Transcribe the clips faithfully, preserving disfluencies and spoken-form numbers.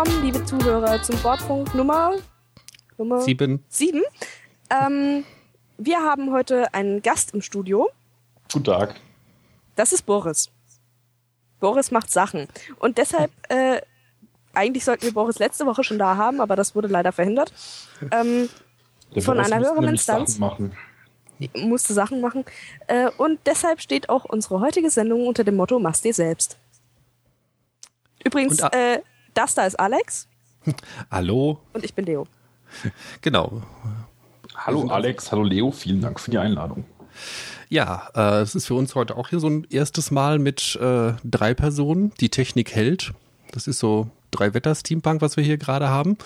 willkommen, liebe Zuhörer, zum Bordfunk Nummer, Nummer sieben. sieben. Ähm, wir haben heute einen Gast im Studio. Guten Tag. Das ist Boris. Boris macht Sachen. Und deshalb, äh, eigentlich sollten wir Boris letzte Woche schon da haben, aber das wurde leider verhindert. Ähm, von einer höheren Instanz. Sachen musste Sachen machen. Äh, und deshalb steht auch unsere heutige Sendung unter dem Motto Mach's dir selbst. Übrigens, Und, äh, das da ist Alex. Hallo. Und ich bin Leo. Genau. Hallo Alex, hallo Leo, vielen Dank für die Einladung. Ja, äh, es ist für uns heute auch hier so ein erstes Mal mit äh, drei Personen. Die Technik hält. Das ist so drei Wetter-Steampunk, was wir hier gerade haben.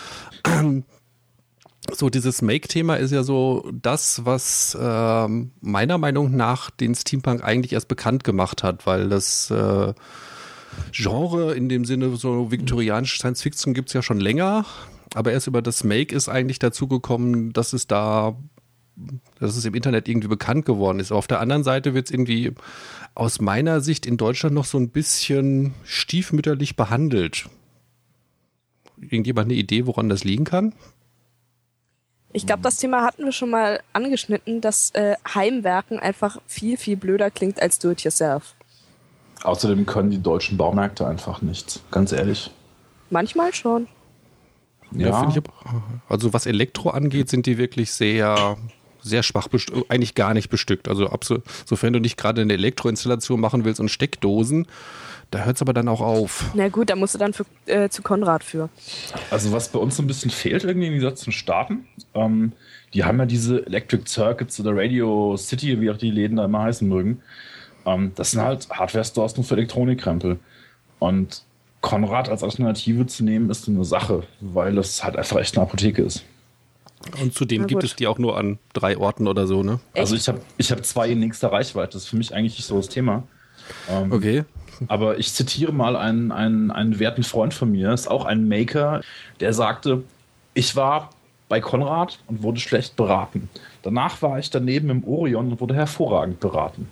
So, dieses Make-Thema ist ja so das, was äh, meiner Meinung nach den Steampunk eigentlich erst bekannt gemacht hat, weil das äh, Genre in dem Sinne so viktorianische Science-Fiction gibt es ja schon länger, aber erst über das Make ist eigentlich dazu gekommen, dass es da, dass es im Internet irgendwie bekannt geworden ist. Aber auf der anderen Seite wird es irgendwie aus meiner Sicht in Deutschland noch so ein bisschen stiefmütterlich behandelt. Irgendjemand eine Idee, woran das liegen kann? Ich glaube, das Thema hatten wir schon mal angeschnitten, dass äh, Heimwerken einfach viel, viel blöder klingt als Do-it-yourself. Außerdem können die deutschen Baumärkte einfach nichts, ganz ehrlich. Manchmal schon. Ja, Ja, finde ich. Also was Elektro angeht, sind die wirklich sehr, sehr schwach bestückt, eigentlich gar nicht bestückt. Also absolut, sofern du nicht gerade eine Elektroinstallation machen willst und Steckdosen, da hört es aber dann auch auf. Na gut, da musst du dann für, äh, zu Konrad für. also was bei uns so ein bisschen fehlt irgendwie im Gegensatz zu den Staaten, ähm, die haben ja diese Electric Circuits oder Radio City, wie auch die Läden da immer heißen mögen. Ähm, das sind halt Hardware-Stores nur für Elektronikkrempel. Und Konrad als Alternative zu nehmen, ist eine Sache, weil es halt einfach echt eine Apotheke ist. Und zudem Na gibt gut. es die auch nur an drei Orten oder so, ne? Echt? Also ich habe ich hab zwei in nächster Reichweite, das ist für mich eigentlich nicht so das Thema. Ähm, Okay. Aber ich zitiere mal einen, einen, einen werten Freund von mir, ist auch ein Maker, der sagte, ich war bei Konrad und wurde schlecht beraten. Danach war ich daneben im Orion und wurde hervorragend beraten.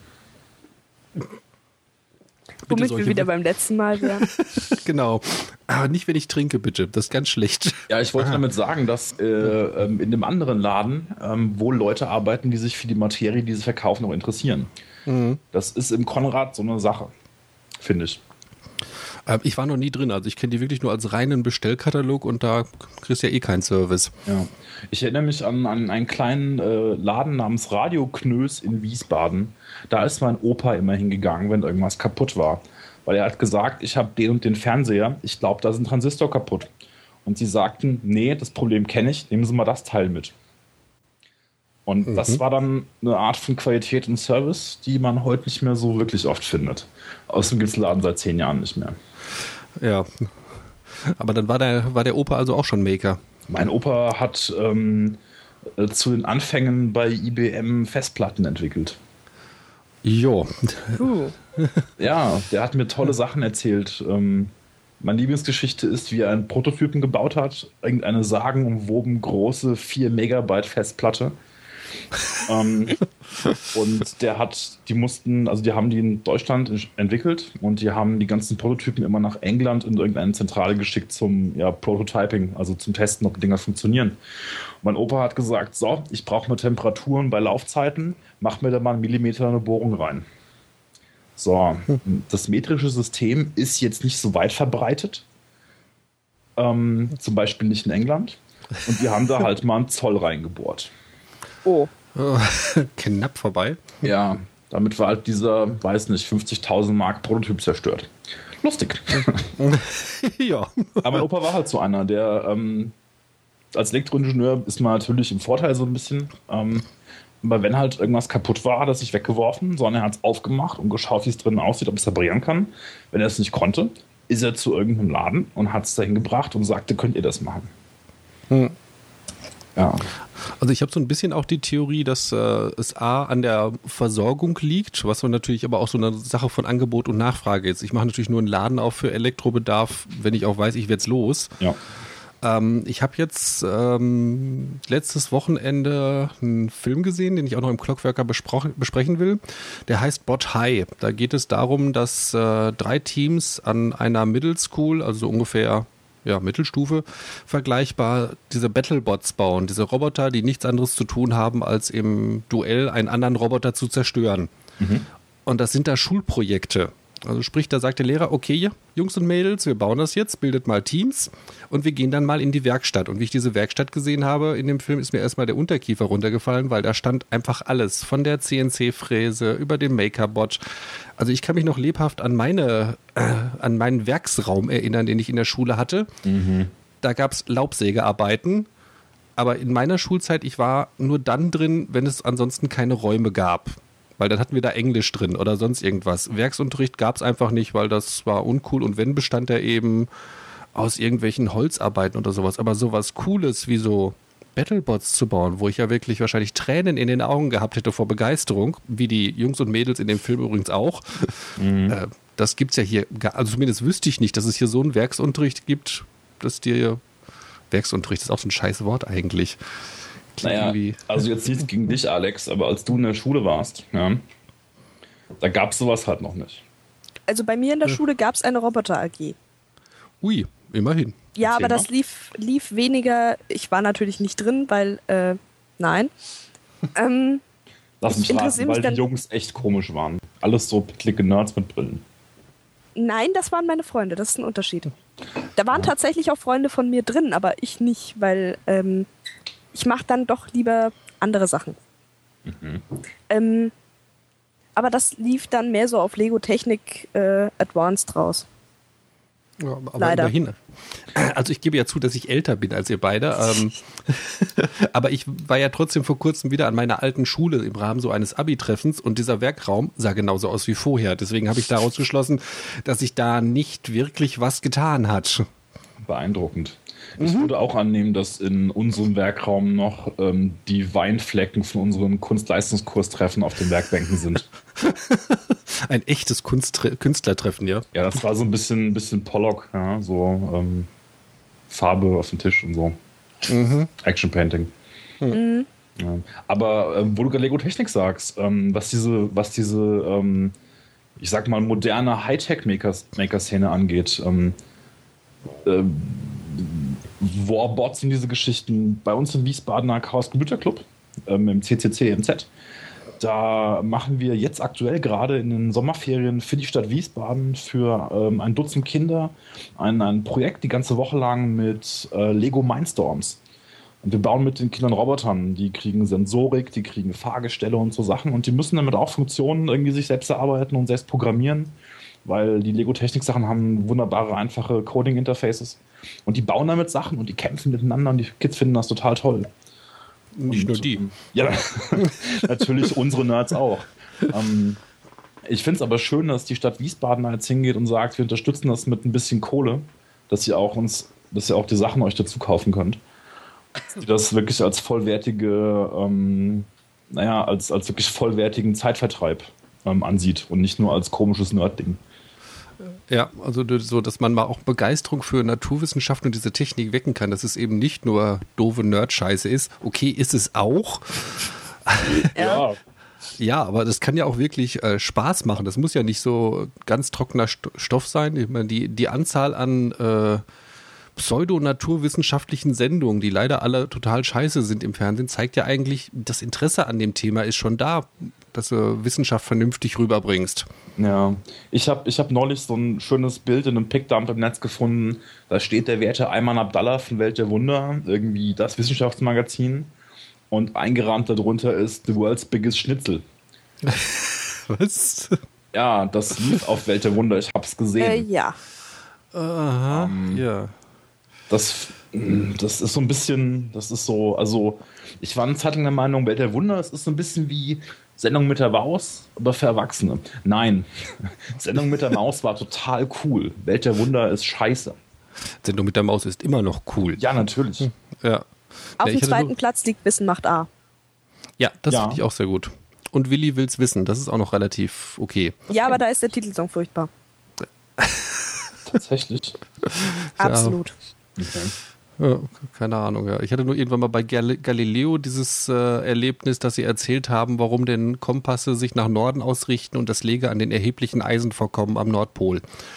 Womit solche- wir wieder beim letzten Mal wären. Genau. Aber nicht, wenn ich trinke, bitte. Das ist ganz schlecht. Ja, ich wollte damit sagen, dass äh, ähm, in dem anderen Laden ähm, wohl Leute arbeiten, die sich für die Materie, die sie verkaufen, auch interessieren. Mhm. Das ist im Konrad so eine Sache, finde ich. Ähm, ich war noch nie drin, also ich kenne die wirklich nur als reinen Bestellkatalog und da kriegst du ja eh keinen Service. Ja. Ich erinnere mich an, an einen kleinen äh, Laden namens Radio Knös in Wiesbaden. Da ist mein Opa immer hingegangen, wenn irgendwas kaputt war. Weil er hat gesagt, ich habe den und den Fernseher, ich glaube, da ist ein Transistor kaputt. Und sie sagten, nee, das Problem kenne ich, nehmen Sie mal das Teil mit. Und Mhm. das war dann eine Art von Qualität und Service, die man heute nicht mehr so wirklich oft findet. Außerdem gibt es den Laden seit zehn Jahren nicht mehr. Ja. Aber dann war der, war der Opa also auch schon Maker. Mein Opa hat ähm, äh, zu den Anfängen bei I B M Festplatten entwickelt. Jo. Uh. Ja, der hat mir tolle Sachen erzählt. Ähm, meine Lieblingsgeschichte ist, wie er einen Prototypen gebaut hat. Irgendeine sagenumwoben große vier Megabyte Festplatte. ähm, und der hat, die mussten, also die haben die in Deutschland entwickelt und die haben die ganzen Prototypen immer nach England in irgendeine Zentrale geschickt zum ja, Prototyping, also zum Testen, ob die Dinger funktionieren. Und mein Opa hat gesagt, so, ich brauche mal Temperaturen bei Laufzeiten, mach mir da mal einen Millimeter eine Bohrung rein. So, das metrische System ist jetzt nicht so weit verbreitet, ähm, zum Beispiel nicht in England. Und die haben da halt mal einen Zoll reingebohrt. Oh. Knapp vorbei. Ja, damit war halt dieser, weiß nicht, fünfzigtausend Mark Prototyp zerstört. Lustig. Ja. Aber mein Opa war halt so einer, der ähm, als Elektroingenieur ist man natürlich im Vorteil so ein bisschen. Ähm, aber wenn halt irgendwas kaputt war, hat er sich weggeworfen, sondern er hat es aufgemacht und geschaut, wie es drinnen aussieht, ob es reparieren kann. Wenn er es nicht konnte, ist er zu irgendeinem Laden und hat es dahin gebracht und sagte, könnt ihr das machen? Hm. Ja. Also ich habe so ein bisschen auch die Theorie, dass äh, es A an der Versorgung liegt, was natürlich aber auch so eine Sache von Angebot und Nachfrage ist. Ich mache natürlich nur einen Laden auf für Elektrobedarf, wenn ich auch weiß, ich werde es los. Ja. Ähm, ich habe jetzt ähm, letztes Wochenende einen Film gesehen, den ich auch noch im Clockworker besprechen will. Der heißt Bot High. Da geht es darum, dass äh, drei Teams an einer Middle School, also ungefähr ja, Mittelstufe vergleichbar, diese Battlebots bauen, diese Roboter, die nichts anderes zu tun haben, als im Duell einen anderen Roboter zu zerstören. Mhm. Und das sind da Schulprojekte. Also sprich, da sagt der Lehrer, okay, Jungs und Mädels, wir bauen das jetzt, bildet mal Teams und wir gehen dann mal in die Werkstatt. Und wie ich diese Werkstatt gesehen habe in dem Film, ist mir erstmal der Unterkiefer runtergefallen, weil da stand einfach alles, von der C N C-Fräse über den Makerbot. Also ich kann mich noch lebhaft an meine, äh, an meinen Werksraum erinnern, den ich in der Schule hatte. Mhm. Da gab es Laubsägearbeiten, aber in meiner Schulzeit, ich war nur dann drin, wenn es ansonsten keine Räume gab. Weil dann hatten wir da Englisch drin oder sonst irgendwas. Werksunterricht gab es einfach nicht, weil das war uncool. Und wenn, bestand er eben aus irgendwelchen Holzarbeiten oder sowas. Aber sowas Cooles wie so Battlebots zu bauen, wo ich ja wirklich wahrscheinlich Tränen in den Augen gehabt hätte vor Begeisterung, wie die Jungs und Mädels in dem Film übrigens auch. Mhm. Äh, das gibt's ja hier, gar, also zumindest wüsste ich nicht, dass es hier so einen Werksunterricht gibt, dass dir, Werksunterricht ist auch so ein scheiß Wort eigentlich. Naja, also jetzt nichts gegen dich, Alex, aber als du in der Schule warst, ja, da gab es sowas halt noch nicht. Also bei mir in der ja. Schule gab es eine Roboter-A G. Ui, immerhin. Ja, Erzähl aber mal. Das lief, lief weniger, ich war natürlich nicht drin, weil, äh, nein. ähm, Lass mich raten, weil die Jungs echt komisch waren. Alles so picklige Nerds mit Brillen. Nein, das waren meine Freunde, das ist ein Unterschied. Da waren ja. tatsächlich auch Freunde von mir drin, aber ich nicht, weil, ähm, ich mache dann doch lieber andere Sachen. Mhm. Ähm, aber das lief dann mehr so auf Lego Technik äh, Advanced raus. Ja, aber leider. Immerhin. Also ich gebe ja zu, dass ich älter bin als ihr beide. Ähm, aber ich war ja trotzdem vor kurzem wieder an meiner alten Schule im Rahmen so eines Abi-Treffens und dieser Werkraum sah genauso aus wie vorher. Deswegen habe ich daraus geschlossen, dass sich da nicht wirklich was getan hat. Beeindruckend. Ich mhm. würde auch annehmen, dass in unserem Werkraum noch ähm, die Weinflecken von unseren Kunstleistungskurstreffen auf den Werkbänken sind. Ein echtes Kunstre- Künstlertreffen, ja? Ja, das war so ein bisschen, bisschen Pollock, ja, so ähm, Farbe auf dem Tisch und so. Mhm. Action Painting. Mhm. Ja. Aber ähm, wo du gerade Lego Technik sagst, ähm, was diese, was diese ähm, ich sag mal, moderne Hightech-Maker-Szene angeht, ähm, ähm, Warbots sind diese Geschichten. Bei uns im Wiesbadener Chaos Computer Club, ähm, im C C C M Z, da machen wir jetzt aktuell gerade in den Sommerferien für die Stadt Wiesbaden für ähm, ein Dutzend Kinder ein, ein Projekt die ganze Woche lang mit äh, Lego Mindstorms. Und wir bauen mit den Kindern Robotern. Die kriegen Sensorik, die kriegen Fahrgestelle und so Sachen. Und die müssen damit auch Funktionen irgendwie sich selbst erarbeiten und selbst programmieren, weil die Lego-Technik-Sachen haben wunderbare, einfache Coding-Interfaces. Und die bauen damit Sachen und die kämpfen miteinander und die Kids finden das total toll. Nicht und, nur die. Ja, natürlich unsere Nerds auch. Ähm, ich finde es aber schön, dass die Stadt Wiesbaden jetzt hingeht und sagt, wir unterstützen das mit ein bisschen Kohle, dass ihr auch uns, dass ihr auch die Sachen euch dazu kaufen könnt. Die das wirklich als vollwertige, ähm, naja, als, als wirklich vollwertigen Zeitvertreib ähm, ansieht und nicht nur als komisches Nerd-Ding. Ja, also so, dass man mal auch Begeisterung für Naturwissenschaften und diese Technik wecken kann, dass es eben nicht nur doofe Nerd-Scheiße ist. Okay, ist es auch. Ja. Ja, aber das kann ja auch wirklich äh, Spaß machen. Das muss ja nicht so ganz trockener St- Stoff sein. Ich meine, die, die Anzahl an äh, pseudo-naturwissenschaftlichen Sendungen, die leider alle total scheiße sind im Fernsehen, zeigt ja eigentlich, das Interesse an dem Thema ist schon da, dass du Wissenschaft vernünftig rüberbringst. Ja, ich habe ich hab neulich so ein schönes Bild in einem Pickdump im Netz gefunden. Da steht der werte Ayman Abdallah von Welt der Wunder, irgendwie das Wissenschaftsmagazin. Und eingerahmt darunter ist The World's Biggest Schnitzel. Was? Ja, das lief auf Welt der Wunder, ich hab's gesehen. Äh, ja. Aha, ähm, ja. Das, das ist so ein bisschen, das ist so, also ich war eine Zeit lang der Meinung, Welt der Wunder, es ist so ein bisschen wie Sendung mit der Maus, aber für Erwachsene. Nein, Sendung mit der Maus war total cool. Welt der Wunder ist scheiße. Sendung mit der Maus ist immer noch cool. Ja, natürlich. Ja. Auf ja, dem zweiten so Platz liegt Wissen macht A. Ja, das ja. finde ich auch sehr gut. Und Willi will's wissen, das ist auch noch relativ okay. Ja, aber da ist der Titelsong furchtbar. Tatsächlich. Absolut. Okay. Ja, keine Ahnung, ja. Ich hatte nur irgendwann mal bei Gal- Galileo dieses äh, Erlebnis, dass sie erzählt haben, warum denn Kompasse sich nach Norden ausrichten und das läge an den erheblichen Eisenvorkommen am Nordpol.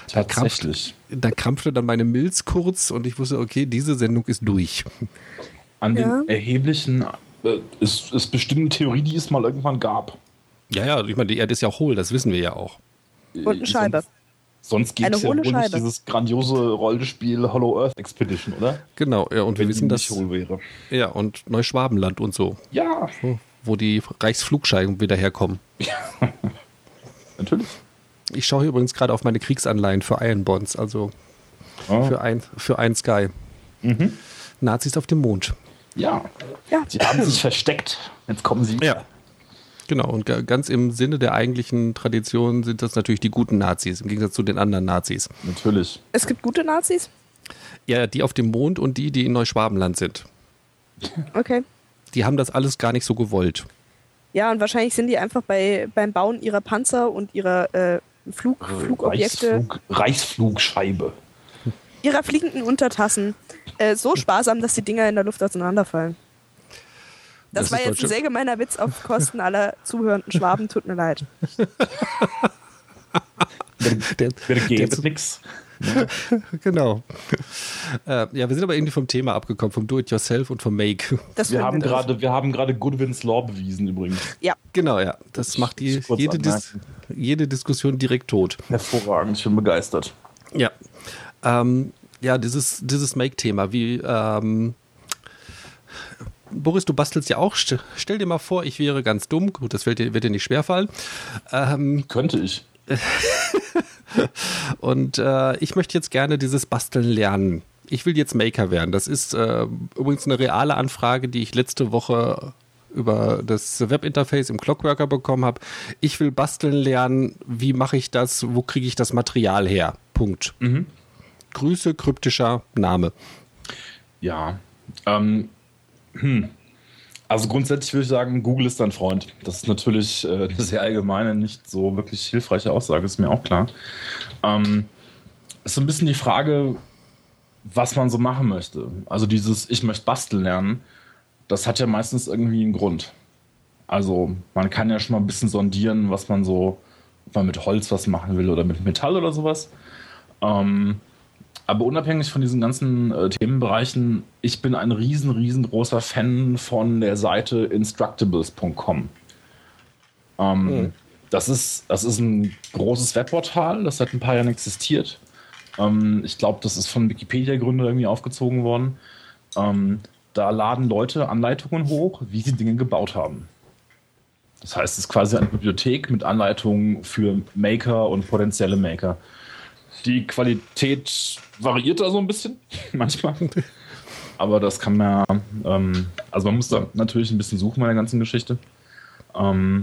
Tatsächlich. Da, krampf, da krampfte dann meine Milz kurz und ich wusste, okay, diese Sendung ist durch. An Ja. den erheblichen äh, ist, ist bestimmt eine Theorie, die es mal irgendwann gab. Ja, ja, ich meine, die Erde ist ja hohl, das wissen wir ja auch. Und eine Scheibe. Sonst, sonst gibt Eine es ja wohl hohle nicht Scheibe. dieses grandiose Rollenspiel Hollow Earth Expedition, oder? Genau, ja, und wir Wenn wissen, die dass. nicht hohl wäre. Ja, und Neuschwabenland und so, Ja, wo die Reichsflugscheiben wieder herkommen. natürlich. Ich schaue hier übrigens gerade auf meine Kriegsanleihen für Iron Bonds, also Oh. für ein, für ein Sky. Mhm. Nazis auf dem Mond. Ja. Ja. Sie haben sich versteckt. Jetzt kommen sie. Ja. Genau, und ga- ganz im Sinne der eigentlichen Tradition sind das natürlich die guten Nazis, im Gegensatz zu den anderen Nazis. Natürlich. Es gibt gute Nazis? Ja, die auf dem Mond und die, die in Neuschwabenland sind. Okay. Die haben das alles gar nicht so gewollt. Ja, und wahrscheinlich sind die einfach bei, beim Bauen ihrer Panzer und ihrer äh, Flug, Flugobjekte, Reichsflug, Reichsflugscheibe. ihrer fliegenden Untertassen äh, so sparsam, dass die Dinger in der Luft auseinanderfallen. Das, Das war ist jetzt deutsche- ein sehr gemeiner Witz auf Kosten aller zuhörenden Schwaben, tut mir leid. Der, Bitte der, geht nix. genau. Äh, ja, wir sind aber irgendwie vom Thema abgekommen, vom Do-it-yourself und vom Make. Das Wir finden haben doof. gerade, wir haben gerade Goodwins Law bewiesen übrigens. Ja, Genau, ja. Das macht die, muss kurz jede, Dis jede Diskussion direkt tot. Hervorragend, ich bin begeistert. Ja. Ähm, ja, dieses, dieses Make-Thema, wie ähm, Boris, du bastelst ja auch. St- Stell dir mal vor, ich wäre ganz dumm. Gut, das wird dir, wird dir nicht schwerfallen. Ähm, Könnte ich. und äh, ich möchte jetzt gerne dieses Basteln lernen. Ich will jetzt Maker werden. Das ist äh, übrigens eine reale Anfrage, die ich letzte Woche über das Webinterface im Clockworker bekommen habe. Ich will basteln lernen. Wie mache ich das? Wo kriege ich das Material her? Punkt. Mhm. Grüße, kryptischer Name. Ja. Ähm, hm. Also grundsätzlich würde ich sagen, Google ist dein Freund. Das ist natürlich äh, eine sehr allgemeine, nicht so wirklich hilfreiche Aussage, ist mir auch klar. Ähm, ist so ein bisschen die Frage, was man so machen möchte. Also dieses Ich möchte basteln lernen, das hat ja meistens irgendwie einen Grund. Also man kann ja schon mal ein bisschen sondieren, was man so, ob man mit Holz was machen will oder mit Metall oder sowas. Ähm, aber unabhängig von diesen ganzen äh, Themenbereichen, ich bin ein riesen, riesengroßer Fan von der Seite instructables punkt com. Ähm, Mhm. das, ist, das ist ein großes Webportal, das seit ein paar Jahren existiert. Ähm, ich glaube, das ist von Wikipedia-Gründern irgendwie aufgezogen worden. Ähm, da laden Leute Anleitungen hoch, wie sie Dinge gebaut haben. Das heißt, es ist quasi eine Bibliothek mit Anleitungen für Maker und potenzielle Maker. Die Qualität variiert da so ein bisschen, manchmal. Aber das kann man ja, ähm, also man muss da natürlich ein bisschen suchen bei der ganzen Geschichte. Ähm,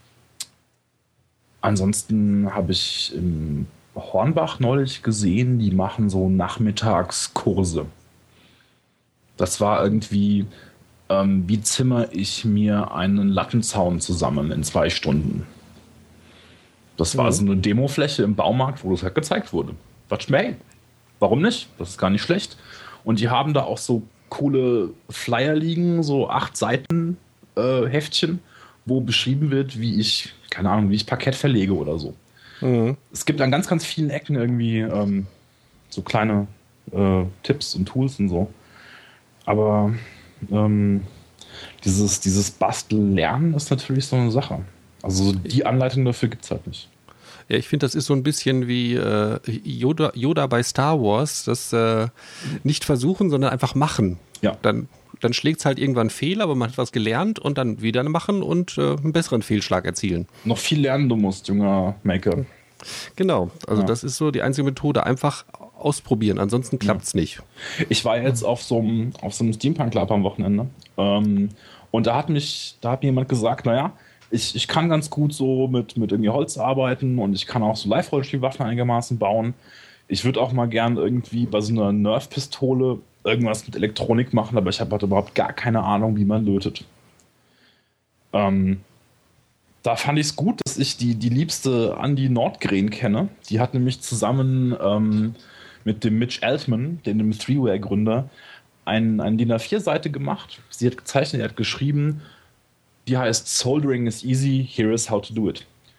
ansonsten habe ich im Hornbach neulich gesehen, die machen so Nachmittagskurse. Das war irgendwie, ähm, wie zimmer ich mir einen Lattenzaun zusammen in zwei Stunden. Das war Mhm. so eine Demofläche im Baumarkt, wo das halt gezeigt wurde. Was hey, warum nicht? Das ist gar nicht schlecht. Und die haben da auch so coole Flyer liegen, so acht Seiten äh, Heftchen, wo beschrieben wird, wie ich, keine Ahnung, wie ich Parkett verlege oder so. Mhm. Es gibt an ganz, ganz vielen Ecken irgendwie ähm, so kleine äh, Tipps und Tools und so. Aber ähm, dieses, dieses Bastellernen ist natürlich so eine Sache. Also die Anleitung dafür gibt es halt nicht. Ja, ich finde, das ist so ein bisschen wie äh, Yoda, Yoda bei Star Wars, das äh, nicht versuchen, sondern einfach machen. Ja. Dann, dann schlägt es halt irgendwann fehl, aber man hat was gelernt und dann wieder machen und äh, einen besseren Fehlschlag erzielen. Noch viel lernen du musst, junger Maker. Genau, also Ja. das ist so die einzige Methode, einfach ausprobieren, ansonsten klappt es nicht. Ich war jetzt auf so einem, auf so einem Steampunk Lab am Wochenende ähm, und da hat mich, da hat mir jemand gesagt, naja, ich, ich kann ganz gut so mit, mit irgendwie Holz arbeiten und ich kann auch so Live-Rollspielwaffen einigermaßen bauen. Ich würde auch mal gern irgendwie bei so einer Nerf-Pistole irgendwas mit Elektronik machen, aber ich habe halt überhaupt gar keine Ahnung, wie man lötet. Ähm, da fand ich es gut, dass ich die, die liebste Andi Nordgren kenne. Die hat nämlich zusammen ähm, mit dem Mitch Altman, dem Three-Way-Gründer, ein, ein D I N A vier Seite gemacht. Sie hat gezeichnet, er hat geschrieben, die heißt Soldering is easy, here is how to do it.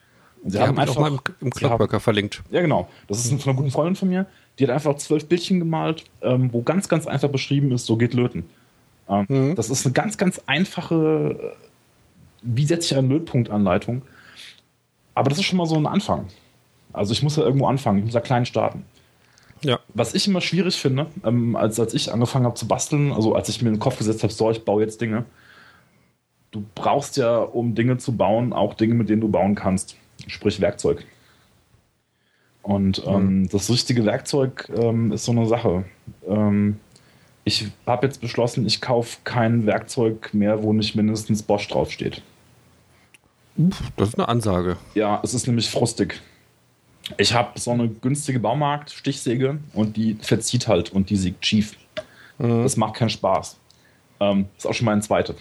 Und sie Die haben habe ich auch einfach, mal im, im sie haben- Clockworker verlinkt. Ja, genau. Das ist von einer guten Freundin von mir. Die hat einfach zwölf Bildchen gemalt, ähm, wo ganz, ganz einfach beschrieben ist, so geht Löten. Ähm, Mhm. Das ist eine ganz, ganz einfache, äh, wie setze ich eine Lötpunktanleitung. Aber das ist schon mal so ein Anfang. Also ich muss ja irgendwo anfangen, ich muss ja klein starten. Ja. Was ich immer schwierig finde, ähm, als, als ich angefangen habe zu basteln, also als ich mir in den Kopf gesetzt habe, so, ich baue jetzt Dinge. Du brauchst ja, um Dinge zu bauen, auch Dinge, mit denen du bauen kannst. Sprich Werkzeug. Und ähm, das richtige Werkzeug ähm, ist so eine Sache. Ähm, ich habe jetzt beschlossen, ich kaufe kein Werkzeug mehr, wo nicht mindestens Bosch draufsteht. Das ist eine Ansage. Ja, es ist nämlich frustig. Ich habe so eine günstige Baumarkt-Stichsäge und die verzieht halt und die siegt schief. Mhm. Das macht keinen Spaß. Ähm, ist auch schon meine zweite.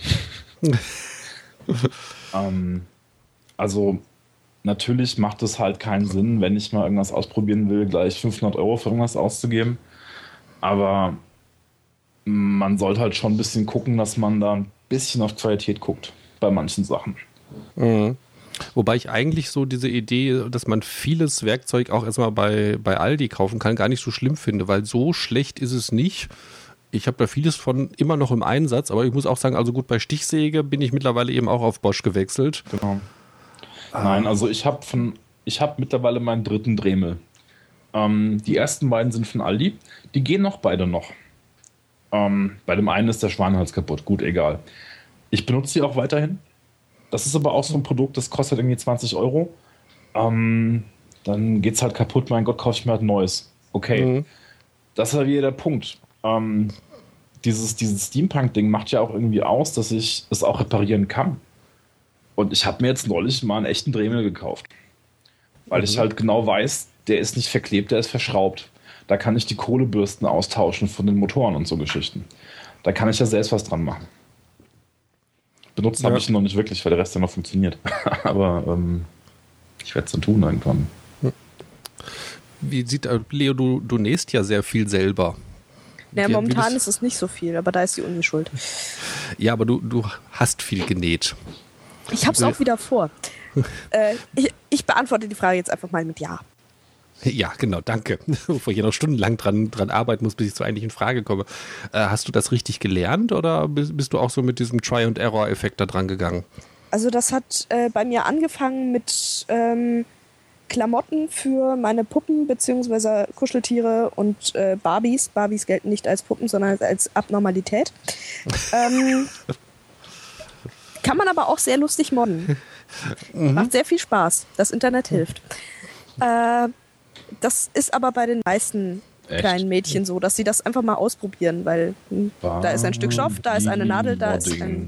ähm, also natürlich macht es halt keinen Sinn, wenn ich mal irgendwas ausprobieren will, gleich fünfhundert Euro für irgendwas auszugeben. Aber man sollte halt schon ein bisschen gucken, dass man da ein bisschen auf Qualität guckt bei manchen Sachen. Mhm. Wobei ich eigentlich so diese Idee, dass man vieles Werkzeug auch erstmal bei, bei Aldi kaufen kann, gar nicht so schlimm finde, weil so schlecht ist es nicht. Ich habe da vieles von immer noch im Einsatz, aber ich muss auch sagen, also gut, bei Stichsäge bin ich mittlerweile eben auch auf Bosch gewechselt. Genau. Nein, also ich habe von, ich habe mittlerweile meinen dritten Dremel. Ähm, die ersten beiden sind von Aldi. Die gehen noch beide noch. Ähm, bei dem einen ist der Schwanenhals kaputt. Gut, egal. Ich benutze sie auch weiterhin. Das ist aber auch so ein Produkt, das kostet irgendwie zwanzig Euro. Ähm, dann geht's halt kaputt. Mein Gott, kaufe ich mir halt ein neues. Okay. Mhm. Das ist ja wieder der Punkt. Ähm, dieses, dieses Steampunk-Ding macht ja auch irgendwie aus, dass ich es auch reparieren kann. Und ich habe mir jetzt neulich mal einen echten Dremel gekauft. Weil Mhm. ich halt genau weiß, der ist nicht verklebt, der ist verschraubt. Da kann ich die Kohlebürsten austauschen von den Motoren und so Geschichten. Da kann ich ja selbst was dran machen. Benutzen Ja. habe ich ihn noch nicht wirklich, weil der Rest ja noch funktioniert. Aber ähm, ich werde es dann tun irgendwann. Wie sieht, äh, Leo, du, du nähst ja sehr viel selber. Ja, Wie- momentan wie ist es nicht so viel, aber da ist die Uni schuld. Ja, aber du, du hast viel genäht. Ich hab's auch wieder vor. äh, ich, ich beantworte die Frage jetzt einfach mal mit Ja. Ja, genau, danke. Bevor ich hier noch stundenlang dran, dran arbeiten muss, bis ich zur eigentlichen Frage komme. Äh, hast du das richtig gelernt oder bist, bist du auch so mit diesem Try-and-Error-Effekt da dran gegangen? Also das hat äh, bei mir angefangen mit ähm, Klamotten für meine Puppen bzw. Kuscheltiere und äh, Barbies. Barbies gelten nicht als Puppen, sondern als Abnormalität. ähm, kann man aber auch sehr lustig modden. Mhm. Macht sehr viel Spaß. Das Internet hilft. Äh, das ist aber bei den meisten Echt? kleinen Mädchen so, dass sie das einfach mal ausprobieren, weil hm, da ist ein Stück Stoff, da ist eine Nadel, da ist ein,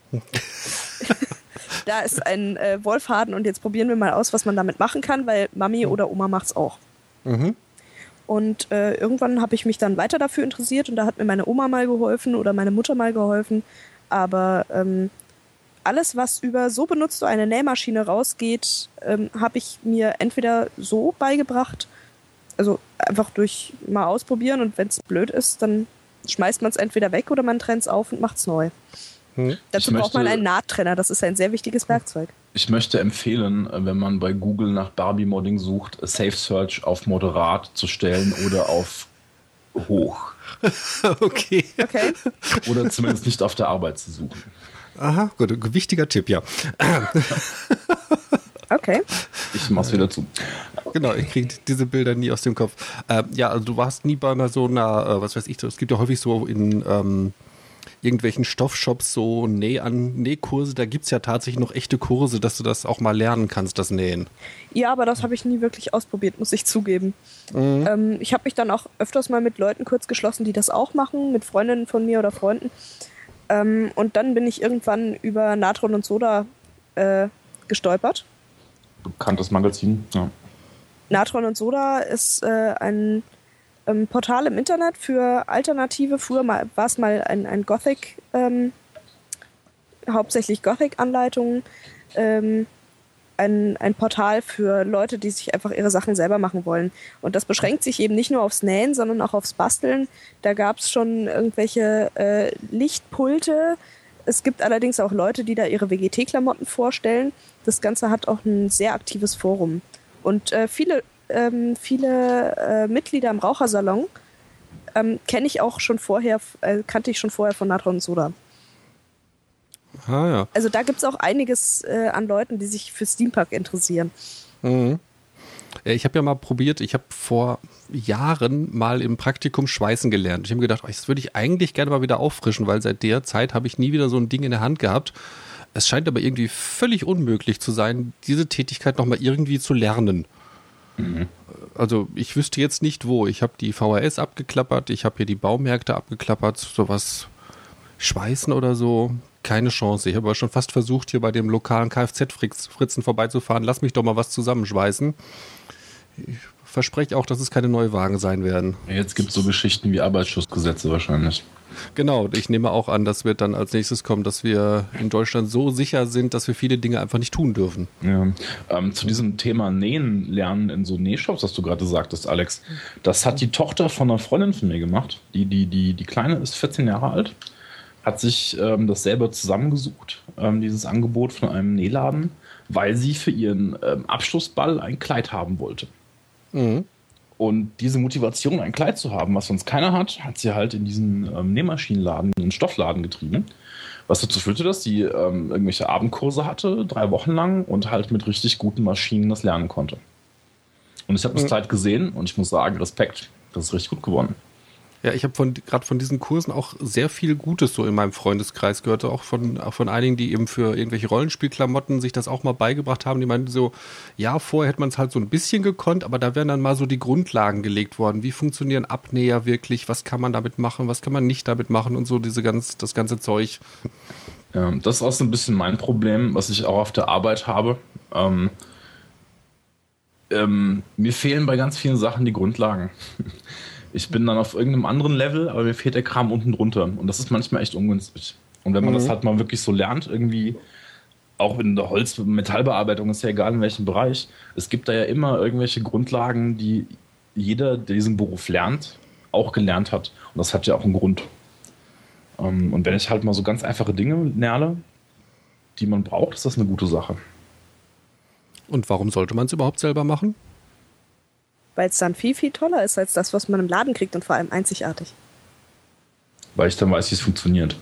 da ist ein äh, Wollfaden und jetzt probieren wir mal aus, was man damit machen kann, weil Mami oder Oma macht's auch. Mhm. Und äh, irgendwann habe ich mich dann weiter dafür interessiert und da hat mir meine Oma mal geholfen oder meine Mutter mal geholfen. Aber ähm, alles, was über so benutzt du eine Nähmaschine rausgeht, ähm, habe ich mir entweder so beigebracht, also einfach durch mal ausprobieren und wenn es blöd ist, dann schmeißt man es entweder weg oder man trennt es auf und macht es neu. Hm. Dazu Ich braucht man möchte- einen Nahttrenner, das ist ein sehr wichtiges Werkzeug. Ich möchte empfehlen, wenn man bei Google nach Barbie-Modding sucht, Safe Search auf moderat zu stellen oder auf hoch. Okay. Okay? Oder zumindest nicht auf der Arbeit zu suchen. Aha, gut, wichtiger Tipp, ja. Okay. Ich mach's wieder zu. Genau, ich kriege diese Bilder nie aus dem Kopf. Ähm, ja, also du warst nie bei so einer, äh, was weiß ich, es gibt ja häufig so in ähm, irgendwelchen Stoffshops so Näh an Nähkurse, da gibt es ja tatsächlich noch echte Kurse, dass du das auch mal lernen kannst, das Nähen. Ja, aber das habe ich nie wirklich ausprobiert, muss ich zugeben. Ähm, ich habe mich dann auch öfters mal mit Leuten kurz geschlossen, die das auch machen, mit Freundinnen von mir oder Freunden. Ähm, und dann bin ich irgendwann über Natron und Soda äh, gestolpert. Bekanntes Magazin. Ja. Natron und Soda ist äh, ein ähm, Portal im Internet für Alternative. Früher mal, war es mal ein, ein Gothic, ähm, hauptsächlich Gothic-Anleitungen. Ähm, ein, ein Portal für Leute, die sich einfach ihre Sachen selber machen wollen. Und das beschränkt sich eben nicht nur aufs Nähen, sondern auch aufs Basteln. Da gab es schon irgendwelche äh, Lichtpulte, Es gibt allerdings auch Leute, die da ihre W G T-Klamotten vorstellen. Das Ganze hat auch ein sehr aktives Forum. Und äh, viele, ähm, viele äh, Mitglieder im Rauchersalon ähm, kenne ich auch schon vorher, äh, kannte ich schon vorher von Natron Soda. Ah, ja. Also da gibt es auch einiges äh, an Leuten, die sich für Steampunk interessieren. Mhm. Ich habe ja mal probiert, ich habe vor Jahren mal im Praktikum Schweißen gelernt. Ich habe mir gedacht, oh, das würde ich eigentlich gerne mal wieder auffrischen, weil seit der Zeit habe ich nie wieder so ein Ding in der Hand gehabt. Es scheint aber irgendwie völlig unmöglich zu sein, diese Tätigkeit nochmal irgendwie zu lernen. Mhm. Also ich wüsste jetzt nicht wo. Ich habe die V H S abgeklappert, ich habe hier die Baumärkte abgeklappert, sowas Schweißen oder so. Keine Chance. Ich habe aber schon fast versucht, hier bei dem lokalen Kfz-Fritzen vorbeizufahren. Lass mich doch mal was zusammenschweißen. Ich verspreche auch, dass es keine Neuwagen sein werden. Jetzt gibt es so Geschichten wie Arbeitsschutzgesetze wahrscheinlich. Genau, ich nehme auch an, dass wird dann als nächstes kommen, dass wir in Deutschland so sicher sind, dass wir viele Dinge einfach nicht tun dürfen. Ja. Ähm, zu diesem Thema Nähen lernen in so Nähshops, was du gerade sagtest, Alex, das hat die Tochter von einer Freundin von mir gemacht. Die, die, die, die Kleine ist vierzehn Jahre alt. Hat sich ähm, das selber zusammengesucht, ähm, dieses Angebot von einem Nähladen, weil sie für ihren ähm, Abschlussball ein Kleid haben wollte. Mhm. Und diese Motivation, ein Kleid zu haben, was sonst keiner hat, hat sie halt in diesen ähm, Nähmaschinenladen, in den Stoffladen getrieben. Was dazu führte, dass sie ähm, irgendwelche Abendkurse hatte, drei Wochen lang, und halt mit richtig guten Maschinen das lernen konnte. Und ich habe das mhm. Kleid gesehen und ich muss sagen, Respekt, das ist richtig gut geworden. Ja, ich habe von, gerade von diesen Kursen auch sehr viel Gutes so in meinem Freundeskreis gehört, auch von, auch von einigen, die eben für irgendwelche Rollenspielklamotten sich das auch mal beigebracht haben. Die meinten so, ja, vorher hätte man es halt so ein bisschen gekonnt, aber da wären dann mal so die Grundlagen gelegt worden. Wie funktionieren Abnäher wirklich? Was kann man damit machen? Was kann man nicht damit machen? Und so diese ganz, das ganze Zeug. Ja, das ist auch so ein bisschen mein Problem, was ich auch auf der Arbeit habe. Ähm, ähm, mir fehlen bei ganz vielen Sachen die Grundlagen. Ich bin dann auf irgendeinem anderen Level, aber mir fehlt der Kram unten drunter. Und das ist manchmal echt ungünstig. Und wenn man mhm. das halt mal wirklich so lernt, irgendwie, auch in der Holz-, Metallbearbeitung, ist ja egal in welchem Bereich, es gibt da ja immer irgendwelche Grundlagen, die jeder, der diesen Beruf lernt, auch gelernt hat. Und das hat ja auch einen Grund. Und wenn ich halt mal so ganz einfache Dinge lerne, die man braucht, ist das eine gute Sache. Und warum sollte man es überhaupt selber machen? Weil es dann viel, viel toller ist als das, was man im Laden kriegt und vor allem einzigartig. Weil ich dann weiß, wie es funktioniert.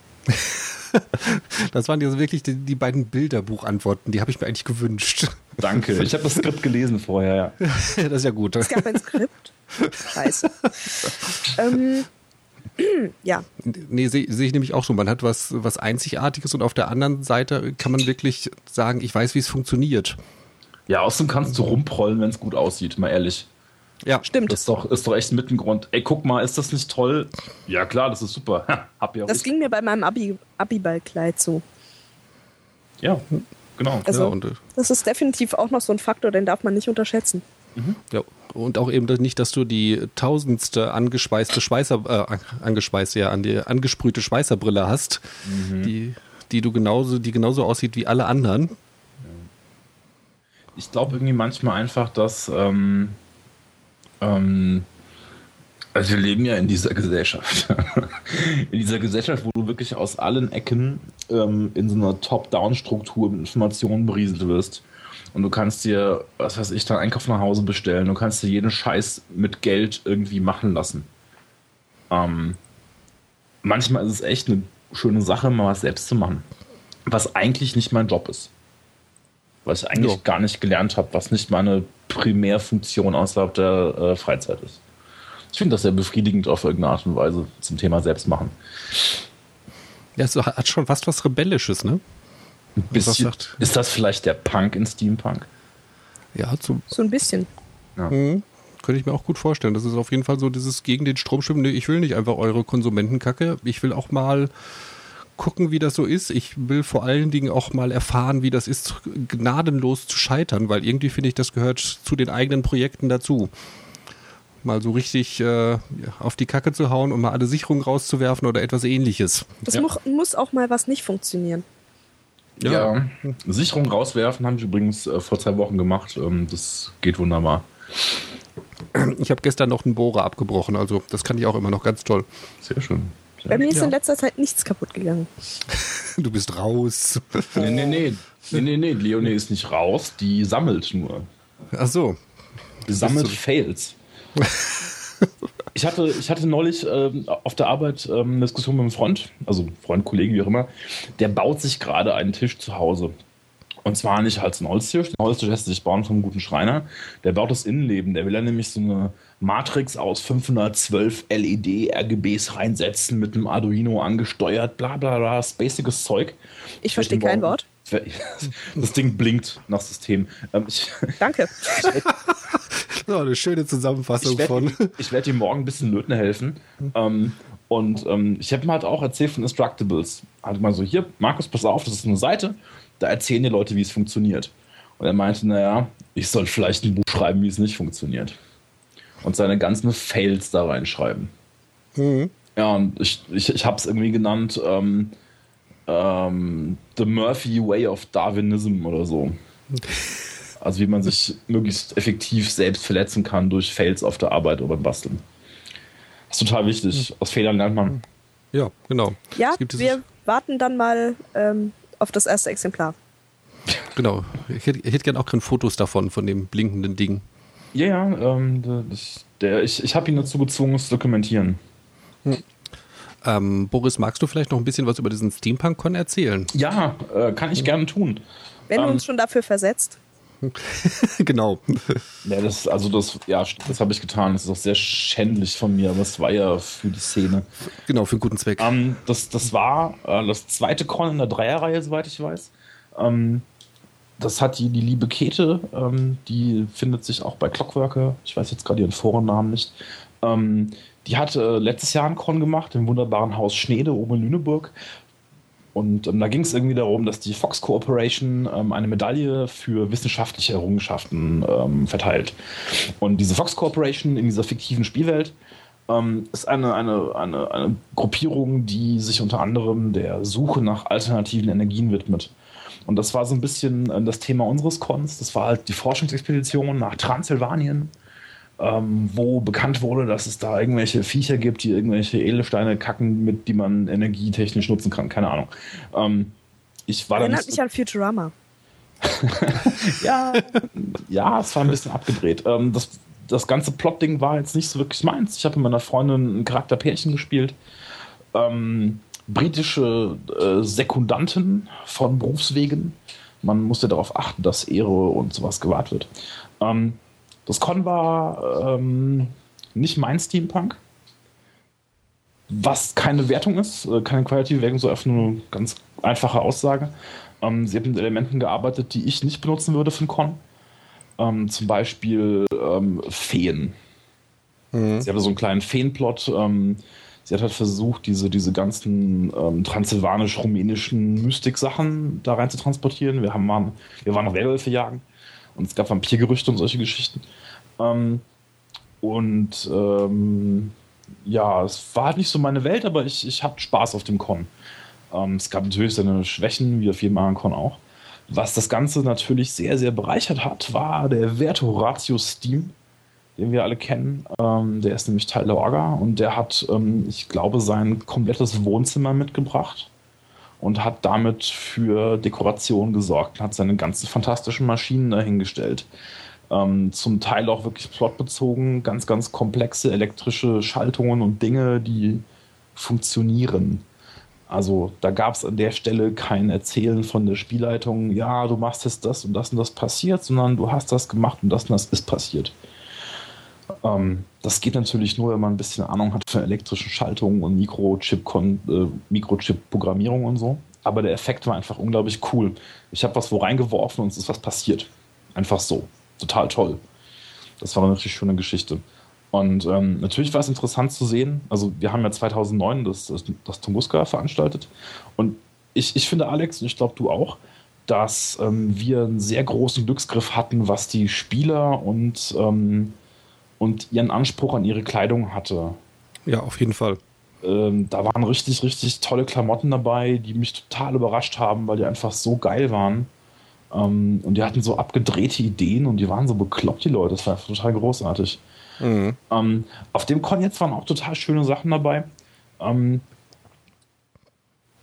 Das waren jetzt wirklich die, die beiden Bilderbuchantworten, die habe ich mir eigentlich gewünscht. Danke, ich habe das Skript gelesen vorher, ja. Das ist ja gut. Es gab ein Skript? Scheiße. ähm, ja. Nee, sehe seh ich nämlich auch so. Man hat was, was Einzigartiges und auf der anderen Seite kann man wirklich sagen, ich weiß, wie es funktioniert. Ja, außerdem kannst du rumprollen, wenn es gut aussieht, mal ehrlich. Ja, stimmt. Das ist doch, ist doch echt mit dem Grund. Ey, guck mal, ist das nicht toll? Ja, klar, das ist super. Hab ja auch das ich. ging mir bei meinem Abi, Abiballkleid so. Ja, genau. Also, ja, und, das ist definitiv auch noch so ein Faktor, den darf man nicht unterschätzen. Mhm. Ja, und auch eben nicht, dass du die tausendste angespeiste Schweißer, äh, angespeiste, ja, an die angesprühte Schweißerbrille hast, mhm. die, die du genauso, die genauso aussieht wie alle anderen. Ich glaube irgendwie manchmal einfach, dass ähm, ähm, also wir leben ja in dieser Gesellschaft. In dieser Gesellschaft, wo du wirklich aus allen Ecken ähm, in so einer Top-Down-Struktur mit Informationen berieselt wirst. Und du kannst dir, was weiß ich, deinen Einkauf nach Hause bestellen. Du kannst dir jeden Scheiß mit Geld irgendwie machen lassen. Ähm, manchmal ist es echt eine schöne Sache, mal was selbst zu machen. Was eigentlich nicht mein Job ist. Was ich eigentlich ja. gar nicht gelernt habe, was nicht meine Primärfunktion außerhalb der äh, Freizeit ist. Ich finde das sehr befriedigend auf irgendeine Art und Weise zum Thema Selbstmachen. Ja, es hat schon fast was Rebellisches, ne? Ein bisschen. Ist das vielleicht der Punk in Steampunk? Ja, so, so ein bisschen. Ja. Mhm. Könnte ich mir auch gut vorstellen. Das ist auf jeden Fall so dieses gegen den Strom schwimmen. Nee, ich will nicht einfach eure Konsumentenkacke. Ich will auch mal gucken, wie das so ist. Ich will vor allen Dingen auch mal erfahren, wie das ist, gnadenlos zu scheitern, weil irgendwie finde ich, das gehört zu den eigenen Projekten dazu. Mal so richtig äh, auf die Kacke zu hauen und mal alle Sicherungen rauszuwerfen oder etwas Ähnliches. Das ja. muss, muss auch mal was nicht funktionieren. Ja, ja. Sicherung rauswerfen habe ich übrigens äh, vor zwei Wochen gemacht. Ähm, das geht wunderbar. Ich habe gestern noch einen Bohrer abgebrochen, also das kann ich auch immer noch ganz toll. Sehr schön. Bei mir ist Ja. in letzter Zeit nichts kaputt gegangen. Du bist raus. Nee, nee, nee. Nee, nee, nee. Leonie ist nicht raus, die sammelt nur. Ach so. Die sammelt Bist du- Fails. Ich hatte, ich hatte neulich ähm, auf der Arbeit ähm, eine Diskussion mit einem Freund, also Freund, Kollegen, wie auch immer, der baut sich gerade einen Tisch zu Hause. Und zwar nicht als ein Holztisch. Den Holztisch lässt sich bauen vom guten Schreiner. Der baut das Innenleben. Der will ja nämlich so eine Matrix aus fünfhundertzwölf L E D-R G Bs reinsetzen, mit einem Arduino angesteuert, bla bla bla, spaciges Zeug. Ich verstehe kein Wort. Das Ding blinkt nach System. Ähm, ich, Danke. So, eine schöne Zusammenfassung ich von. werde werd ihm morgen ein bisschen Löten helfen. Ähm, und ähm, ich habe ihm halt auch erzählt von Instructables. Halt mal so, hier, Markus, pass auf, das ist eine Seite, da erzählen dir Leute, wie es funktioniert. Und er meinte, naja, ich soll vielleicht ein Buch schreiben, wie es nicht funktioniert. Und seine ganzen Fails da reinschreiben. Mhm. Ja, und ich, ich, ich habe es irgendwie genannt, ähm, ähm, The Murphy Way of Darwinism oder so. Also wie man sich möglichst effektiv selbst verletzen kann durch Fails auf der Arbeit oder beim Basteln. Das ist total wichtig. Aus Fehlern lernt man. Ja, genau. Ja, Es gibt dieses- wir warten dann mal ähm, auf das erste Exemplar. Genau. Ich hätte, ich hätte gerne auch gerne Fotos davon, von dem blinkenden Ding. Ja, ja, ähm, das, der, ich, ich habe ihn dazu gezwungen, es zu dokumentieren. Ähm, Boris, magst du vielleicht noch ein bisschen was über diesen Steampunk-Con erzählen? Ja, äh, kann ich gerne tun. Wenn du Ähm, uns schon dafür versetzt. Genau. Ja, das, also das, ja, das habe ich getan. Das ist auch sehr schändlich von mir, aber es war ja für die Szene. Genau, für einen guten Zweck. Ähm, das, das war äh, das zweite Con in der Dreierreihe, soweit ich weiß. Ähm, das hat die, die liebe Käthe, ähm, die findet sich auch bei Clockworker. Ich weiß jetzt gerade ihren Vornamen nicht. Ähm, die hat äh, letztes Jahr einen Con gemacht im wunderbaren Haus Schneede oben in Lüneburg. Und ähm, da ging es irgendwie darum, dass die Fox Corporation ähm, eine Medaille für wissenschaftliche Errungenschaften ähm, verteilt. Und diese Fox Corporation in dieser fiktiven Spielwelt ähm, ist eine, eine, eine, eine Gruppierung, die sich unter anderem der Suche nach alternativen Energien widmet. Und das war so ein bisschen äh, das Thema unseres Cons. Das war halt die Forschungsexpedition nach Transsilvanien, ähm, wo bekannt wurde, dass es da irgendwelche Viecher gibt, die irgendwelche Edelsteine kacken, mit die man energietechnisch nutzen kann. Keine Ahnung. Ähm, ich war da Erinnert nicht mich an Futurama. ja, ja, es war ein bisschen abgedreht. Ähm, das, das ganze Plotding war jetzt nicht so wirklich meins. Ich habe mit meiner Freundin ein Charakterpärchen gespielt. Ähm, britische äh, Sekundanten von Berufswegen. Man musste darauf achten, dass Ehre und sowas gewahrt wird. Ähm, das Con war ähm, nicht mein Steampunk. Was keine Wertung ist, äh, keine qualitative Wertung, so einfach nur eine ganz einfache Aussage. Ähm, sie haben mit Elementen gearbeitet, die ich nicht benutzen würde für ein Con. Ähm, zum Beispiel ähm, Feen. Mhm. Sie hatte so einen kleinen Feenplot. Ähm, sie hat halt versucht, diese, diese ganzen ähm, transsilvanisch-rumänischen Mystik-Sachen da rein zu transportieren. Wir, haben, waren, wir waren noch Werwölfe jagen und es gab Vampirgerüchte und solche Geschichten. Ähm, und ähm, ja, es war halt nicht so meine Welt, aber ich, ich hatte Spaß auf dem Con. Ähm, es gab natürlich seine Schwächen, wie auf jedem anderen Con auch. Was das Ganze natürlich sehr, sehr bereichert hat, war der Werte Horatius Steam, den wir alle kennen. Ähm, der ist nämlich Teil der Orga und der hat, ähm, ich glaube, sein komplettes Wohnzimmer mitgebracht und hat damit für Dekoration gesorgt, hat seine ganzen fantastischen Maschinen dahingestellt. Ähm, zum Teil auch wirklich plotbezogen, ganz, ganz komplexe elektrische Schaltungen und Dinge, die funktionieren. Also da gab es an der Stelle kein Erzählen von der Spielleitung, ja, du machst jetzt das und das und das passiert, sondern du hast das gemacht und das und das ist passiert. Ähm, das geht natürlich nur, wenn man ein bisschen Ahnung hat von elektrischen Schaltungen und Mikrochip-Kon- äh, Mikrochip-Programmierung und so. Aber der Effekt war einfach unglaublich cool. Ich habe was wo reingeworfen und es ist was passiert. Einfach so. Total toll. Das war eine richtig schöne Geschichte. Und ähm, natürlich war es interessant zu sehen, also wir haben ja zweitausendneun das, das, das Tunguska veranstaltet und ich, ich finde, Alex, und ich glaube du auch, dass ähm, wir einen sehr großen Glücksgriff hatten, was die Spieler und, ähm, und ihren Anspruch an ihre Kleidung hatte. Ja, auf jeden Fall. Ähm, da waren richtig, richtig tolle Klamotten dabei, die mich total überrascht haben, weil die einfach so geil waren. Ähm, und die hatten so abgedrehte Ideen und die waren so bekloppt, die Leute. Das war total großartig. Mhm. Ähm, auf dem Con jetzt waren auch total schöne Sachen dabei. Ähm,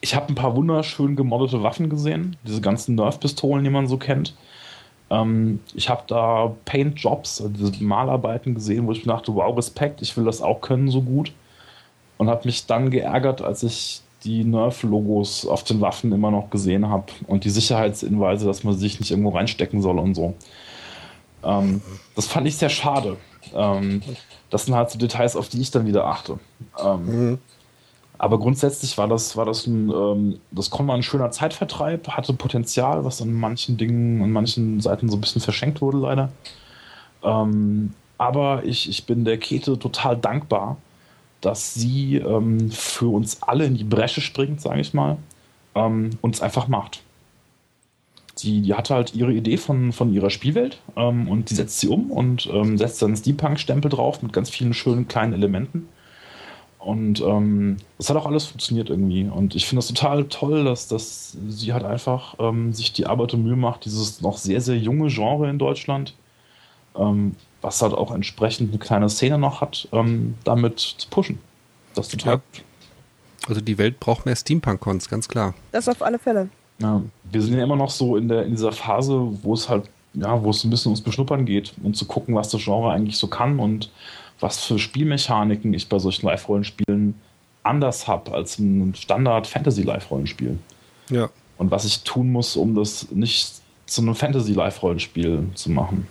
ich habe ein paar wunderschön gemoddete Waffen gesehen, diese ganzen Nerf-Pistolen, die man so kennt. Ähm, ich habe da Paint-Jobs, also diese Malarbeiten gesehen, wo ich mir dachte, wow, Respekt, ich will das auch können so gut. Und habe mich dann geärgert, als ich die Nerf-Logos auf den Waffen immer noch gesehen habe und die Sicherheitshinweise, dass man sich nicht irgendwo reinstecken soll und so. Ähm, das fand ich sehr schade. Ähm, das sind halt so Details, auf die ich dann wieder achte. Ähm, mhm. Aber grundsätzlich war das, war das ein, ähm, das konnte man ein schöner Zeitvertreib, hatte Potenzial, was an manchen Dingen, an manchen Seiten so ein bisschen verschenkt wurde, leider. Ähm, aber ich, ich bin der Käthe total dankbar, dass sie ähm, für uns alle in die Bresche springt, sage ich mal, ähm, und es einfach macht. Die, die hatte halt ihre Idee von, von ihrer Spielwelt ähm, und die setzt sie um und ähm, setzt dann einen Steampunk-Stempel drauf mit ganz vielen schönen kleinen Elementen. Und ähm, das hat auch alles funktioniert irgendwie. Und ich finde es total toll, dass, dass sie halt einfach ähm, sich die Arbeit und Mühe macht, dieses noch sehr, sehr junge Genre in Deutschland, ähm, was halt auch entsprechend eine kleine Szene noch hat, ähm, damit zu pushen. Das ist total. Ja. Also die Welt braucht mehr Steampunk-Cons, ganz klar. Das auf alle Fälle. Ja, wir sind ja immer noch so in, der, in dieser Phase, wo es halt, ja, wo es ein bisschen ums Beschnuppern geht und zu gucken, was das Genre eigentlich so kann und was für Spielmechaniken ich bei solchen Live-Rollenspielen anders habe als ein Standard-Fantasy-Live-Rollenspiel. Ja. Und was ich tun muss, um das nicht zu einem Fantasy-Live-Rollenspiel zu machen.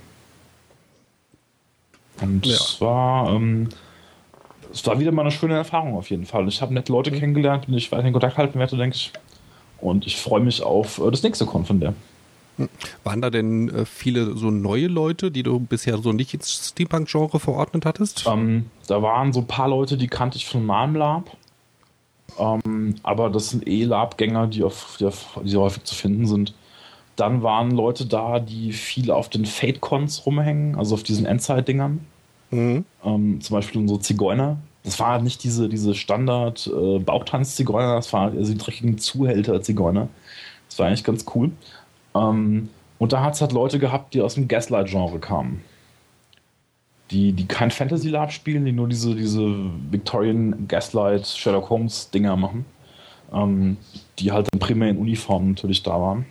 Und ja. es war ähm, es war wieder mal eine schöne Erfahrung auf jeden Fall. Ich habe nette Leute mhm. kennengelernt, mit denen ich weiter in Kontakt halten werde, denke ich. Und ich freue mich auf äh, das nächste Con von der. Waren da denn äh, viele so neue Leute, die du bisher so nicht ins Steampunk-Genre verordnet hattest? Ähm, da waren so ein paar Leute, die kannte ich von normalem Lab. Ähm, aber das sind eh Lab-Gänger, die, auf, die, auf, die häufig zu finden sind. Dann waren Leute da, die viel auf den Fate-Cons rumhängen, also auf diesen Endzeit-Dingern. Mhm. Ähm, zum Beispiel unsere Zigeuner. Das war halt nicht diese, diese Standard-Bauchtanz-Zigeuner, das waren also die dreckigen Zuhälter-Zigeuner. Das war eigentlich ganz cool. Um, und da hat es halt Leute gehabt, die aus dem Gaslight-Genre kamen. Die, die kein Fantasy-Lab spielen, die nur diese, diese Victorian Gaslight Sherlock Holmes-Dinger machen. Um, die halt dann primär in Uniform natürlich da waren.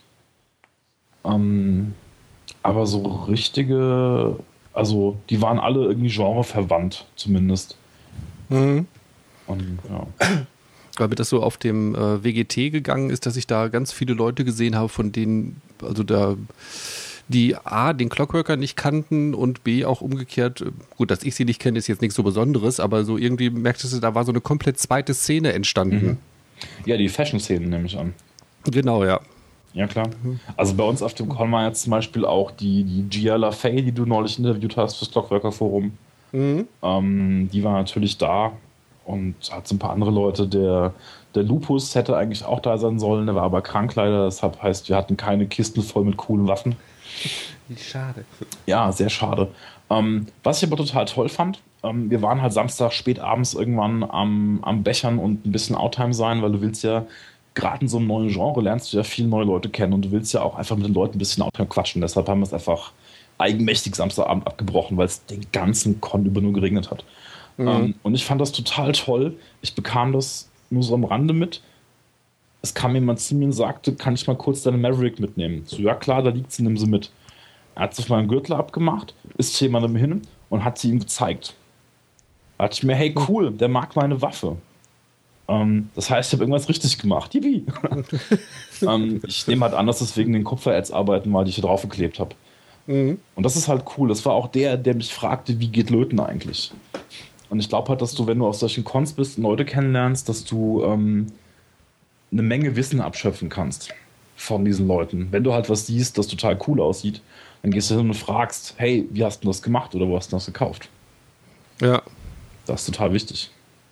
Um, aber so richtige, also die waren alle irgendwie genreverwandt, zumindest. Mhm. Und ja. Weil mir das so auf dem äh, W G T gegangen ist, dass ich da ganz viele Leute gesehen habe, von denen, also da, die A, den Clockworker nicht kannten und B, auch umgekehrt, gut, dass ich sie nicht kenne, ist jetzt nichts so Besonderes, aber so irgendwie merktest du, da war so eine komplett zweite Szene entstanden. Mhm. Ja, die Fashion-Szene nehme ich an. Genau, ja. Ja, klar. Also bei uns auf dem Con war jetzt zum Beispiel auch die, die Gia LaFay, die du neulich interviewt hast fürs Clockworker-Forum. Mhm. Ähm, die war natürlich da. Und hat so ein paar andere Leute. Der, der Lupus hätte eigentlich auch da sein sollen, der war aber krank leider. Deshalb heißt, wir hatten keine Kisten voll mit coolen Waffen. Wie schade. Ja, sehr schade. Ähm, was ich aber total toll fand, ähm, wir waren halt Samstag spät abends irgendwann am, am Bechern und ein bisschen Outtime sein, weil du willst ja, gerade in so einem neuen Genre lernst du ja viele neue Leute kennen und du willst ja auch einfach mit den Leuten ein bisschen Outtime quatschen. Deshalb haben wir es einfach eigenmächtig Samstagabend abgebrochen, weil es den ganzen Con über nur geregnet hat. Mhm. Um, und ich fand das total toll. Ich bekam das nur so am Rande mit. Es kam jemand zu mir und sagte, kann ich mal kurz deine Maverick mitnehmen? So, ja klar, da liegt sie, nimm sie mit. Er hat sich meinen Gürtel abgemacht, ist zu jemandem hin und hat sie ihm gezeigt. Da dachte ich mir, hey cool, der mag meine Waffe. Um, das heißt, ich habe irgendwas richtig gemacht. Yippie. um, ich nehme halt an, dass das wegen den Kupfer-Ads-Arbeiten war, die ich hier draufgeklebt habe. Mhm. Und das ist halt cool. Das war auch der, der mich fragte, wie geht Löten eigentlich? Und ich glaube halt, dass du, wenn du auf solchen Cons bist und Leute kennenlernst, dass du ähm, eine Menge Wissen abschöpfen kannst von diesen Leuten. Wenn du halt was siehst, das total cool aussieht, dann gehst du hin und fragst, hey, wie hast du das gemacht oder wo hast du das gekauft? Ja. Das ist total wichtig.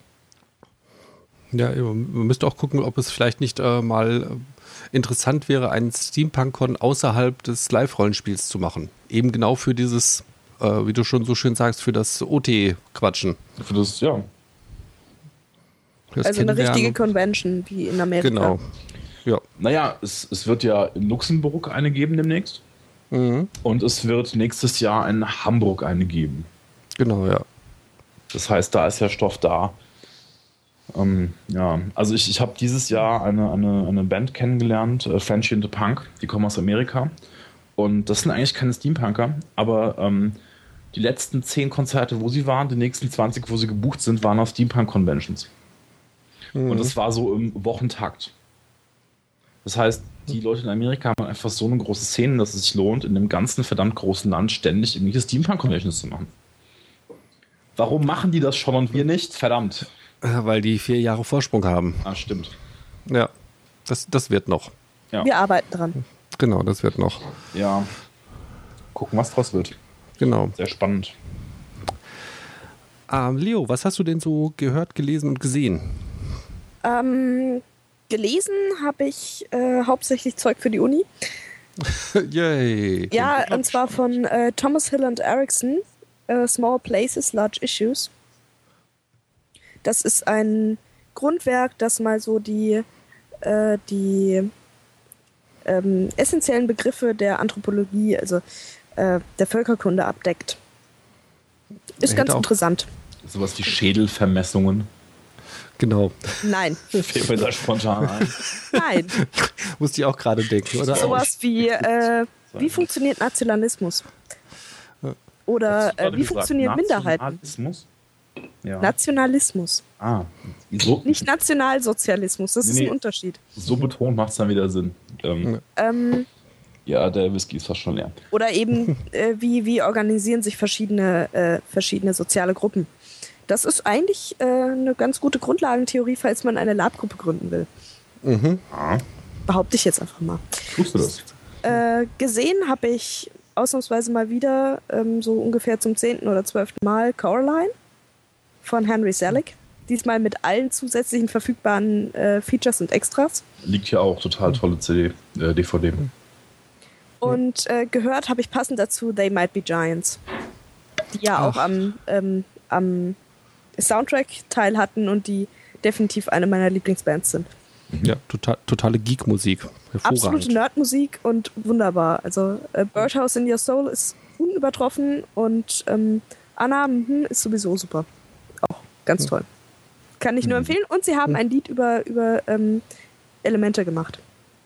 Ja, man müsste auch gucken, ob es vielleicht nicht äh, mal interessant wäre, einen Steampunk-Con außerhalb des Live-Rollenspiels zu machen. Eben genau für dieses... Äh, wie du schon so schön sagst, für das O T-Quatschen. Für das, ja. Für das also eine richtige Convention, wie in Amerika. Genau. Ja. Naja, es, es wird ja in Luxemburg eine geben demnächst. Mhm. Und es wird nächstes Jahr in Hamburg eine geben. Genau, ja. Das heißt, da ist ja Stoff da. Ähm, ja, also ich, ich habe dieses Jahr eine, eine, eine Band kennengelernt, äh, Frenchy and the Punk, die kommen aus Amerika. Und das sind eigentlich keine Steampunker, aber ähm, die letzten zehn Konzerte, wo sie waren, die nächsten zwanzig, wo sie gebucht sind, waren auf Steampunk-Conventions. Mhm. Und das war so im Wochentakt. Das heißt, die Leute in Amerika haben einfach so eine große Szene, dass es sich lohnt, in dem ganzen verdammt großen Land ständig irgendwelche Steampunk-Conventions zu machen. Warum machen die das schon und wir nicht? Verdammt. Weil die vier Jahre Vorsprung haben. Ah, stimmt. Ja, das, das wird noch. Ja. Wir arbeiten dran. Genau, das wird noch. Ja. Gucken, was draus wird. Genau. Sehr spannend. Ähm, Leo, was hast du denn so gehört, gelesen und gesehen? Ähm, gelesen habe ich äh, hauptsächlich Zeug für die Uni. Yay. Ja, und zwar von äh, Thomas Hill und Erickson, uh, Small Places, Large Issues. Das ist ein Grundwerk, das mal so die, äh, die ähm, essentiellen Begriffe der Anthropologie, also äh, der Völkerkunde abdeckt. Ist ganz interessant. Sowas wie Schädelvermessungen. Genau. Nein. Fällt mir da spontan ein. Nein. Musste ich auch gerade denken, oder? Sowas wie, äh, wie funktioniert Nationalismus? Oder äh, wie funktioniert Minderheiten? Nationalismus? Ja. Nationalismus. Ah. So, Nicht Nationalsozialismus, das nee, ist ein Unterschied. So betont macht es dann wieder Sinn. Ähm, ähm, ja, der Whisky ist fast schon leer. Oder eben, äh, wie, wie organisieren sich verschiedene, äh, verschiedene soziale Gruppen. Das ist eigentlich äh, eine ganz gute Grundlagentheorie, falls man eine Labgruppe gründen will. Mhm. Behaupte ich jetzt einfach mal. Tust du das? Äh, gesehen habe ich ausnahmsweise mal wieder, ähm, so ungefähr zum zehnten oder zwölften Mal, Coraline von Henry Selick. Diesmal mit allen zusätzlichen verfügbaren äh, Features und Extras. Liegt ja auch total tolle C D, äh, D V D. Und äh, gehört habe ich passend dazu They Might Be Giants, die ja Ach. auch am, ähm, am Soundtrack teil hatten und die definitiv eine meiner Lieblingsbands sind. Ja, total, totale Geek-Musik. Absolute Nerd-Musik und wunderbar. Also äh, Birdhouse in Your Soul ist unübertroffen und ähm, Anna hm, ist sowieso super. Auch ganz ja. toll. Kann ich nur empfehlen. Und sie haben ein Lied über, über ähm, Elemente gemacht.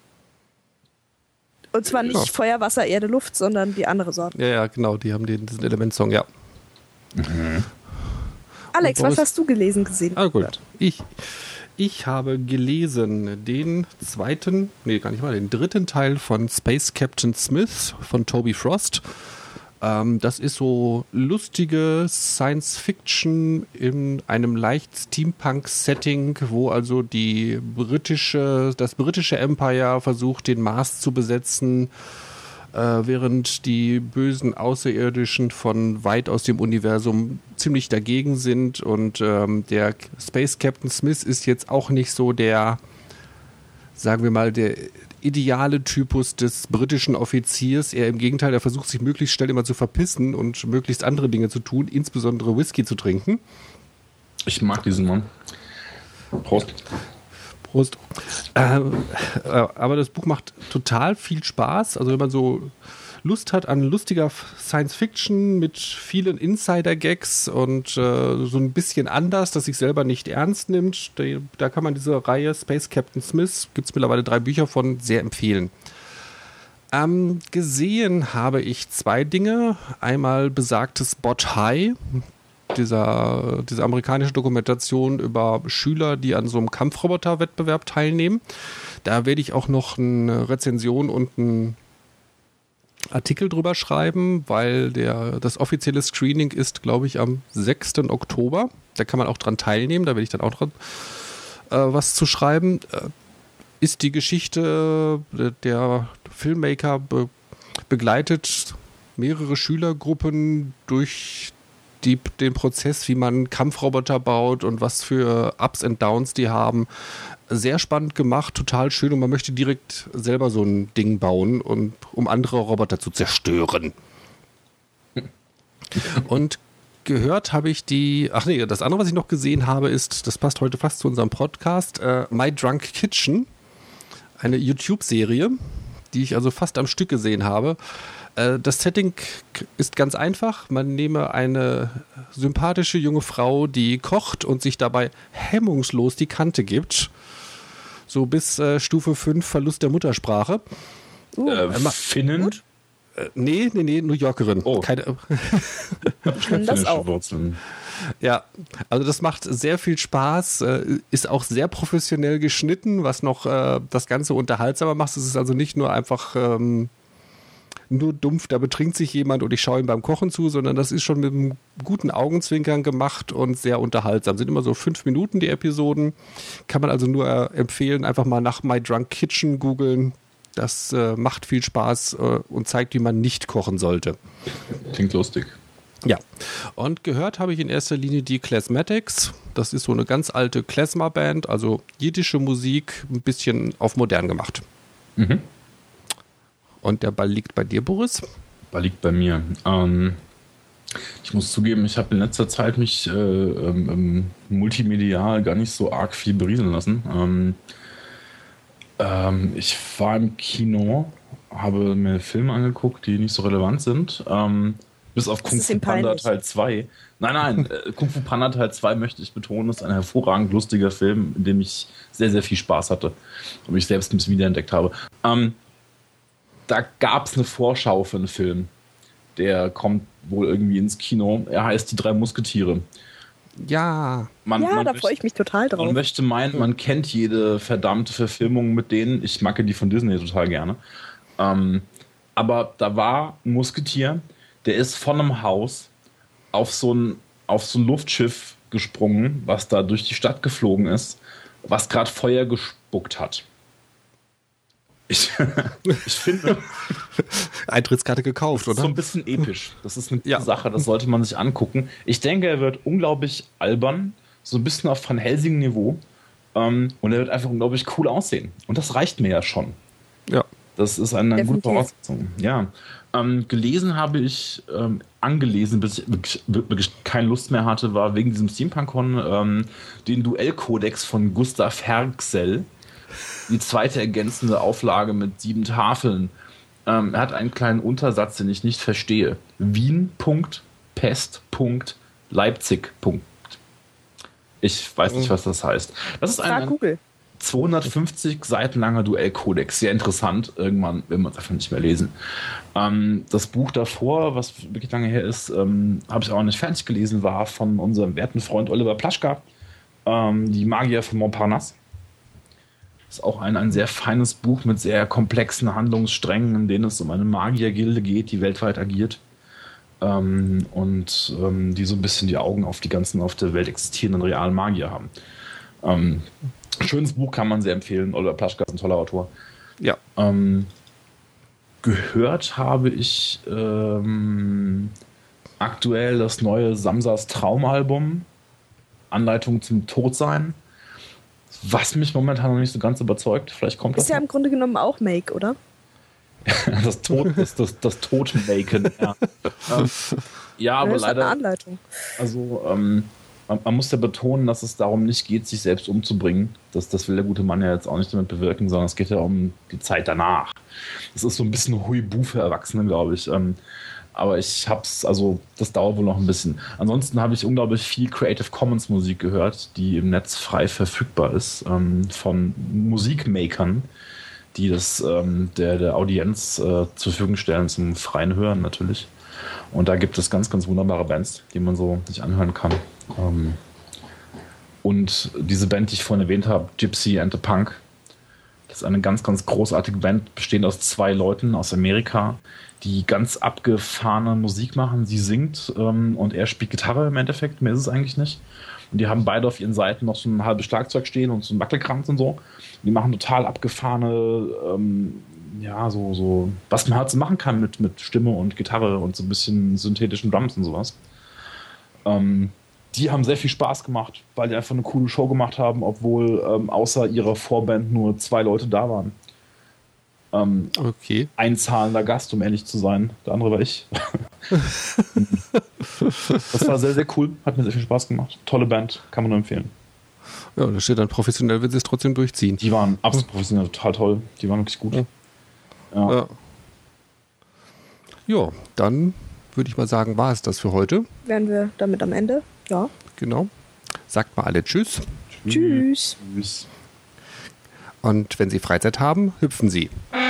Und zwar nicht ja. Feuer, Wasser, Erde, Luft, sondern die andere Sorte. Ja, ja, genau. Die haben den, diesen Elementsong, ja. Mhm. Alex, was hast du gelesen, gesehen? Ah, gut. Ich, ich habe gelesen den zweiten, nee, gar nicht mal, den dritten Teil von Space Captain Smith von Toby Frost. Ähm, das ist so lustige Science-Fiction in einem leicht Steampunk-Setting, wo also die britische, das britische Empire versucht, den Mars zu besetzen, äh, während die bösen Außerirdischen von weit aus dem Universum ziemlich dagegen sind. Und ähm, der Space Captain Smith ist jetzt auch nicht so der, sagen wir mal, der ideale Typus des britischen Offiziers. Er im Gegenteil, er versucht sich möglichst schnell immer zu verpissen und möglichst andere Dinge zu tun, insbesondere Whisky zu trinken. Ich mag diesen Mann. Prost. Prost. Äh, aber das Buch macht total viel Spaß. Also wenn man so Lust hat an lustiger Science-Fiction mit vielen Insider-Gags und äh, so ein bisschen anders, dass sich selber nicht ernst nimmt, da, da kann man diese Reihe Space Captain Smith, gibt es mittlerweile drei Bücher von, sehr empfehlen. Ähm, gesehen habe ich zwei Dinge. Einmal besagtes Bot High, dieser, diese amerikanische Dokumentation über Schüler, die an so einem Kampfroboter-Wettbewerb teilnehmen. Da werde ich auch noch eine Rezension und ein Artikel drüber schreiben, weil der, das offizielle Screening ist, glaube ich, am sechsten Oktober. Da kann man auch dran teilnehmen, da werde ich dann auch dran äh, was zu schreiben. Äh, ist die Geschichte, äh, der Filmmaker be- begleitet mehrere Schülergruppen durch die, den Prozess, wie man Kampfroboter baut und was für Ups und Downs die haben. Sehr spannend gemacht, total schön und man möchte direkt selber so ein Ding bauen, und um andere Roboter zu zerstören. Und gehört habe ich die, ach nee, das andere, was ich noch gesehen habe, ist, das passt heute fast zu unserem Podcast, äh, My Drunk Kitchen, eine YouTube-Serie, die ich also fast am Stück gesehen habe. Das Setting ist ganz einfach. Man nehme eine sympathische junge Frau, die kocht und sich dabei hemmungslos die Kante gibt. So bis äh, Stufe fünf, Verlust der Muttersprache. Uh, äh, Finnen? Äh, nee, nee, nee, New Yorkerin. Oh. Keine, ich kann das auch. Wurzeln. Ja, also das macht sehr viel Spaß, ist auch sehr professionell geschnitten, was noch äh, das Ganze unterhaltsamer macht. Es ist also nicht nur einfach ähm, nur dumpf, da betrinkt sich jemand und ich schaue ihm beim Kochen zu, sondern das ist schon mit einem guten Augenzwinkern gemacht und sehr unterhaltsam. Sind immer so fünf Minuten die Episoden, kann man also nur äh, empfehlen, einfach mal nach My Drunk Kitchen googeln. Das äh, macht viel Spaß äh, und zeigt, wie man nicht kochen sollte. Klingt lustig. Ja, und gehört habe ich in erster Linie die Klezmatics. Das ist so eine ganz alte Klezmer-Band, also jiddische Musik, ein bisschen auf modern gemacht. Mhm. Und der Ball liegt bei dir, Boris? Ball liegt bei mir. Ähm, ich muss zugeben, ich habe in letzter Zeit mich äh, ähm, multimedial gar nicht so arg viel berieseln lassen. Ähm, ähm, ich war im Kino, habe mir Filme angeguckt, die nicht so relevant sind. Ähm, bis auf Kung Fu Panda Teil zwei. Nein, nein, äh, Kung Fu Panda Teil zwei möchte ich betonen, ist ein hervorragend lustiger Film, in dem ich sehr, sehr viel Spaß hatte und mich selbst ein bisschen wiederentdeckt habe. Ähm, da gab es eine Vorschau für einen Film, der kommt wohl irgendwie ins Kino. Er heißt Die drei Musketiere. Ja, man, ja man da freue ich mich total drauf. Man möchte meinen, man kennt jede verdammte Verfilmung mit denen. Ich mag die von Disney total gerne. Ähm, aber da war ein Musketier, der ist von einem Haus auf so ein, auf so ein Luftschiff gesprungen, was da durch die Stadt geflogen ist, was gerade Feuer gespuckt hat. Ich, ich finde... Eintrittskarte gekauft, oder? So ein bisschen episch. Das ist eine ja. Sache, das sollte man sich angucken. Ich denke, er wird unglaublich albern, so ein bisschen auf Van Helsing-Niveau. Ähm, und er wird einfach unglaublich cool aussehen. Und das reicht mir ja schon. Ja. Das ist eine, eine gute Voraussetzung. Ja. Ähm, gelesen habe ich, ähm, angelesen, bis ich wirklich, wirklich keine Lust mehr hatte, war wegen diesem Steampunk-Con ähm, den Duellkodex von Gustav Herxell. Die zweite ergänzende Auflage mit sieben Tafeln. Ähm, er hat einen kleinen Untersatz, den ich nicht verstehe. Wien, Punkt, Pest, Punkt, Leipzig, Punkt. Ich weiß nicht, was das heißt. Das ist ein, ein zweihundertfünfzig Seiten langer Duellkodex. Sehr interessant. Irgendwann will man es einfach nicht mehr lesen. Ähm, das Buch davor, was wirklich lange her ist, ähm, habe ich auch nicht fertig gelesen, war von unserem werten Freund Oliver Plaschka. Ähm, die Magier von Montparnasse. Ist auch ein, ein sehr feines Buch mit sehr komplexen Handlungssträngen, in denen es um eine Magiergilde geht, die weltweit agiert. Ähm, und ähm, die so ein bisschen die Augen auf die ganzen auf der Welt existierenden realen Magier haben. Ähm, schönes Buch, kann man sehr empfehlen. Oliver Plaschka ist ein toller Autor. Ja. Ähm, gehört habe ich ähm, aktuell das neue Samsas Traumalbum, Anleitung zum Todsein. Was mich momentan noch nicht so ganz überzeugt. Vielleicht kommt das. Ist ja noch. Im Grunde genommen auch Make, oder? das Tod, das, das, das Todmaken, ja. ähm, ja, aber das ist leider. Eine Anleitung. Also, ähm, man, man muss ja betonen, dass es darum nicht geht, sich selbst umzubringen. Das, das will der gute Mann ja jetzt auch nicht damit bewirken, sondern es geht ja um die Zeit danach. Das ist so ein bisschen Huibu für Erwachsene, glaube ich. Ähm, Aber ich hab's, also das dauert wohl noch ein bisschen. Ansonsten habe ich unglaublich viel Creative Commons Musik gehört, die im Netz frei verfügbar ist, ähm, von Musikmakern, die das ähm, der, der Audienz äh, zur Verfügung stellen zum freien Hören natürlich. Und da gibt es ganz, ganz wunderbare Bands, die man so sich anhören kann. Ähm, und diese Band, die ich vorhin erwähnt habe, Gypsy and the Punk, das ist eine ganz, ganz großartige Band, bestehend aus zwei Leuten aus Amerika, die ganz abgefahrene Musik machen. Sie singt ähm, und er spielt Gitarre im Endeffekt. Mehr ist es eigentlich nicht. Und die haben beide auf ihren Seiten noch so ein halbes Schlagzeug stehen und so ein Wackelkranz und so. Die machen total abgefahrene, ähm, ja, so, so, was man halt so machen kann mit, mit Stimme und Gitarre und so ein bisschen synthetischen Drums und sowas. Ähm, die haben sehr viel Spaß gemacht, weil die einfach eine coole Show gemacht haben, obwohl ähm, außer ihrer Vorband nur zwei Leute da waren. Ähm, okay. Ein zahlender Gast, um ehrlich zu sein. Der andere war ich. Das war sehr, sehr cool. Hat mir sehr viel Spaß gemacht. Tolle Band, kann man nur empfehlen. Ja, da steht dann professionell, wird sie es trotzdem durchziehen. Die waren absolut professionell, total toll. Die waren wirklich gut. Ja. Ja. Ja. Ja, dann würde ich mal sagen, war es das für heute. Wären wir damit am Ende? Ja. Genau. Sagt mal alle Tschüss. Tschüss. Tschüss. Und wenn Sie Freizeit haben, hüpfen Sie.